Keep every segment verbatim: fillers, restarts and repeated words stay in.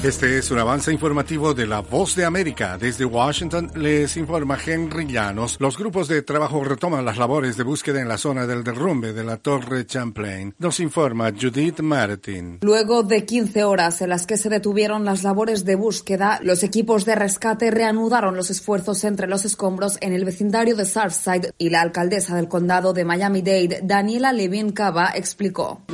Este es un avance informativo de La Voz de América. Desde Washington les informa Henry Llanos. Los grupos de trabajo retoman las labores de búsqueda en la zona del derrumbe de la Torre Champlain. Nos informa Judith Martin. Luego de quince horas en las que se detuvieron las labores de búsqueda, los equipos de rescate reanudaron los esfuerzos entre los escombros en el vecindario de Surfside, y la alcaldesa del condado de Miami-Dade, Daniela Levin Cava, explicó.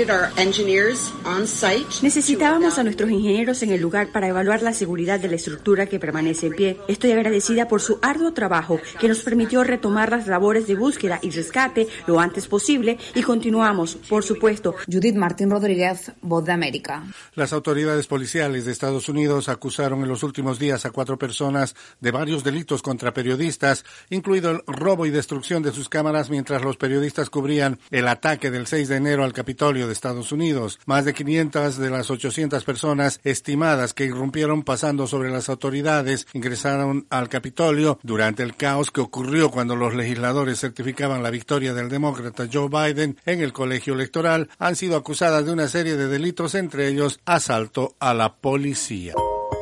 Necesitábamos a nuestros ingenieros en el lugar para evaluar la seguridad de la estructura que permanece en pie. Estoy agradecida por su arduo trabajo que nos permitió retomar las labores de búsqueda y rescate lo antes posible, y continuamos, por supuesto. Judith Martín Rodríguez, Voz de América. Las autoridades policiales de Estados Unidos acusaron en los últimos días a cuatro personas de varios delitos contra periodistas, incluido el robo y destrucción de sus cámaras mientras los periodistas cubrían el ataque del seis de enero al Capitolio de Estados Unidos. Más de quinientas de las ochocientas personas estimadas que irrumpieron pasando sobre las autoridades ingresaron al Capitolio durante el caos que ocurrió cuando los legisladores certificaban la victoria del demócrata Joe Biden en el colegio electoral. Han sido acusadas de una serie de delitos, entre ellos asalto a la policía.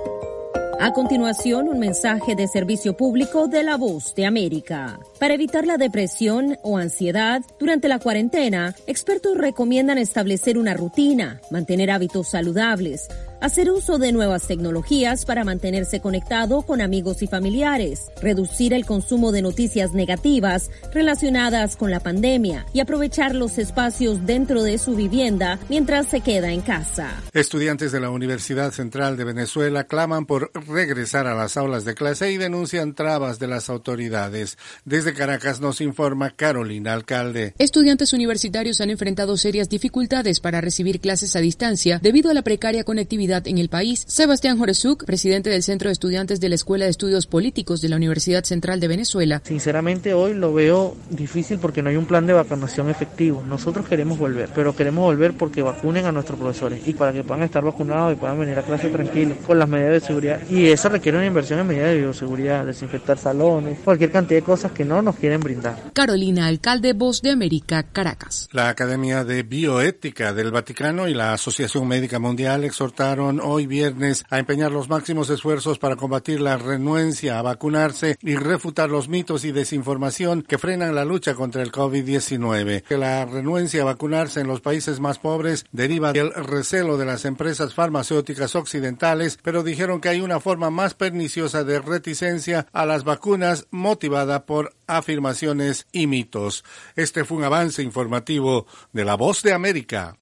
A continuación, un mensaje de servicio público de La Voz de América. Para evitar la depresión o ansiedad durante la cuarentena, expertos recomiendan establecer una rutina, mantener hábitos saludables, hacer uso de nuevas tecnologías para mantenerse conectado con amigos y familiares, reducir el consumo de noticias negativas relacionadas con la pandemia y aprovechar los espacios dentro de su vivienda mientras se queda en casa. Estudiantes de la Universidad Central de Venezuela claman por regresar a las aulas de clase y denuncian trabas de las autoridades. Desde Caracas nos informa Carolina Alcalde. Estudiantes universitarios han enfrentado serias dificultades para recibir clases a distancia debido a la precaria conectividad en el país. Sebastián Joresuk, presidente del Centro de Estudiantes de la Escuela de Estudios Políticos de la Universidad Central de Venezuela. Sinceramente hoy lo veo difícil porque no hay un plan de vacunación efectivo. Nosotros queremos volver, pero queremos volver porque vacunen a nuestros profesores y para que puedan estar vacunados y puedan venir a clase tranquilos con las medidas de seguridad. Y eso requiere una inversión en medidas de bioseguridad, desinfectar salones, cualquier cantidad de cosas que no nos quieren brindar. Carolina Alcalde, Voz de América, Caracas. La Academia de Bioética del Vaticano y la Asociación Médica Mundial exhortaron hoy viernes a empeñar los máximos esfuerzos para combatir la renuencia a vacunarse y refutar los mitos y desinformación que frenan la lucha contra el COVID diecinueve. La renuncia a vacunarse en los países más pobres deriva del recelo de las empresas farmacéuticas occidentales, pero dijeron que hay una forma más perniciosa de reticencia a las vacunas motivada por afirmaciones y mitos. Este fue un avance informativo de La Voz de América.